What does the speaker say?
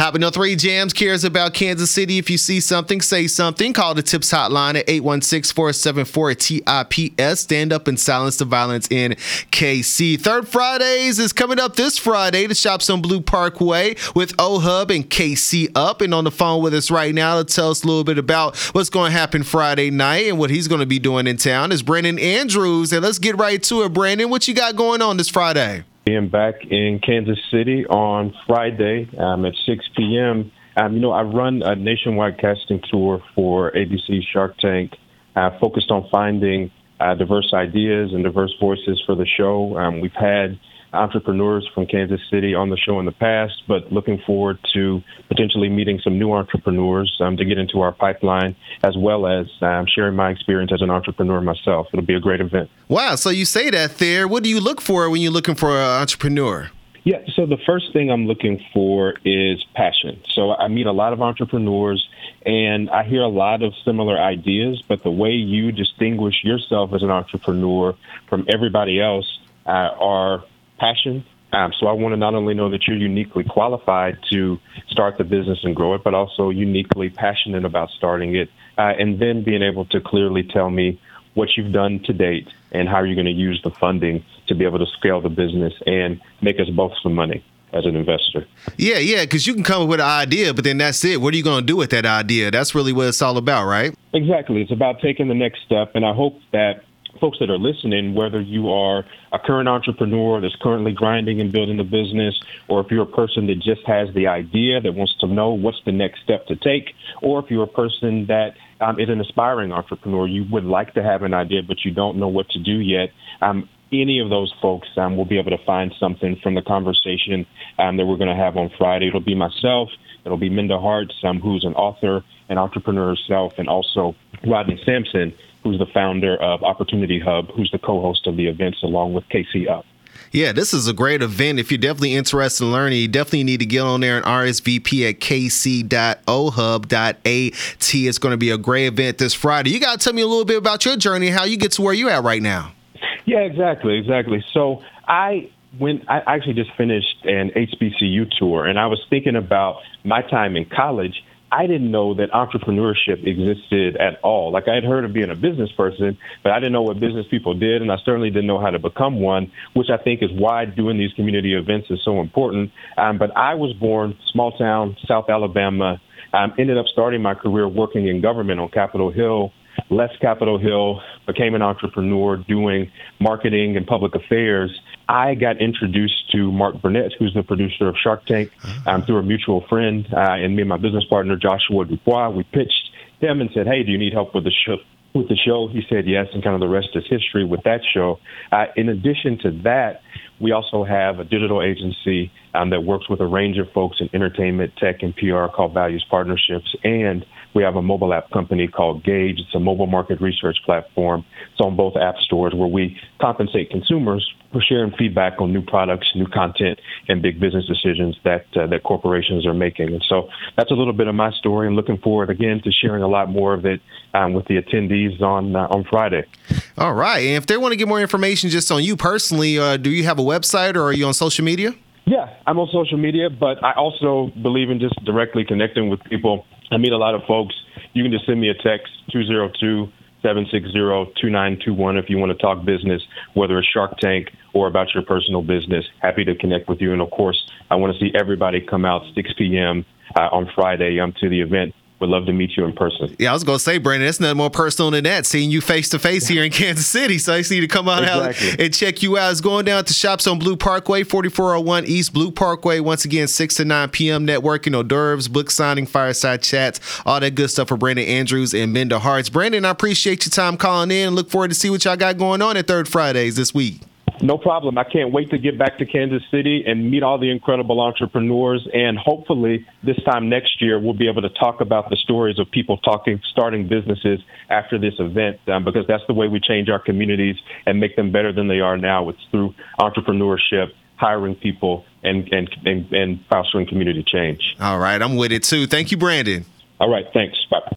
Hopping on 3 Jams cares about Kansas City. If you see something, say something. Call the TIPS hotline at 816-474-TIPS. Stand up and silence the violence in KC. Third Fridays is coming up this Friday. The Shops on Blue Parkway with O-Hub and KC Up. And on the phone with us right now to tell us a little bit about what's going to happen Friday night and what he's going to be doing in town is Brandon Andrews. And let's get right to it, Brandon. What you got going on this Friday? Being back in Kansas City on Friday at 6 p.m. I run a nationwide casting tour for ABC Shark Tank, focused on finding diverse ideas and diverse voices for the show. We've had entrepreneurs from Kansas City on the show in the past, but looking forward to potentially meeting some new entrepreneurs to get into our pipeline, as well as sharing my experience as an entrepreneur myself. It'll be a great event. Wow. So you say that there. What do you look for when you're looking for an entrepreneur? Yeah, so the first thing I'm looking for is passion. So I meet a lot of entrepreneurs, and I hear a lot of similar ideas, but the way you distinguish yourself as an entrepreneur from everybody else are passion. So I want to not only know that you're uniquely qualified to start the business and grow it, but also uniquely passionate about starting it, and then being able to clearly tell me what you've done to date and how you're going to use the funding to be able to scale the business and make us both some money as an investor. Yeah, because you can come up with an idea, but then that's it. What are you going to do with that idea? That's really what it's all about, right? Exactly. It's about taking the next step, and I hope that folks that are listening, whether you are a current entrepreneur that's currently grinding and building a business, or if you're a person that just has the idea that wants to know what's the next step to take, or if you're a person that is an aspiring entrepreneur, you would like to have an idea, but you don't know what to do yet, any of those folks will be able to find something from the conversation that we're going to have on Friday. It'll be myself. It'll be Minda Harts, who's an author and entrepreneur herself, and also Rodney Sampson, who's the founder of Opportunity Hub, who's the co-host of the events along with KC Up. Yeah, this is a great event. If you're definitely interested in learning, you definitely need to get on there and RSVP at kc.ohub.at. It's going to be a great event this Friday. You got to tell me a little bit about your journey and how you get to where you're at right now. Yeah, exactly. So I actually just finished an HBCU tour, and I was thinking about my time in college. I didn't know that entrepreneurship existed at all. Like, I had heard of being a business person, but I didn't know what business people did, and I certainly didn't know how to become one, which I think is why doing these community events is so important. But I was born small town, South Alabama, ended up starting my career working in government on Capitol Hill, left Capitol Hill, became an entrepreneur doing marketing and public affairs. I got introduced to Mark Burnett, who's the producer of Shark Tank, through a mutual friend, and me and my business partner, Joshua Dubois. We pitched him and said, hey, do you need help with the show? He said yes, and kind of the rest is history with that show. In addition to that, we also have a digital agency that works with a range of folks in entertainment, tech, and PR called Values Partnerships. And we have a mobile app company called Gauge. It's a mobile market research platform. It's on both app stores where we compensate consumers for sharing feedback on new products, new content, and big business decisions that corporations are making. And so that's a little bit of my story, and looking forward, again, to sharing a lot more of it with the attendees on Friday. All right. And if they want to get more information just on you personally, do you have a website or are you on social media? Yeah, I'm on social media, but I also believe in just directly connecting with people. I meet a lot of folks. You can just send me a text, 202-760-2921 if you want to talk business, whether it's Shark Tank or about your personal business. Happy to connect with you. And, of course, I want to see everybody come out 6 p.m. On Friday to the event. Would love to meet you in person. Yeah, I was going to say, Brandon, it's nothing more personal than that, seeing you face-to-face here in Kansas City. So I just need to come out and check you out. It's going down to Shops on Blue Parkway, 4401 East Blue Parkway. Once again, 6 to 9 p.m. networking, hors d'oeuvres, book signing, fireside chats, all that good stuff for Brandon Andrews and Minda Harts. Brandon, I appreciate your time calling in and look forward to see what y'all got going on at Third Fridays this week. No problem. I can't wait to get back to Kansas City and meet all the incredible entrepreneurs. And hopefully this time next year, we'll be able to talk about the stories of people starting businesses after this event, because that's the way we change our communities and make them better than they are now. It's through entrepreneurship, hiring people, and fostering community change. All right. I'm with it, too. Thank you, Brandon. All right. Thanks. Bye.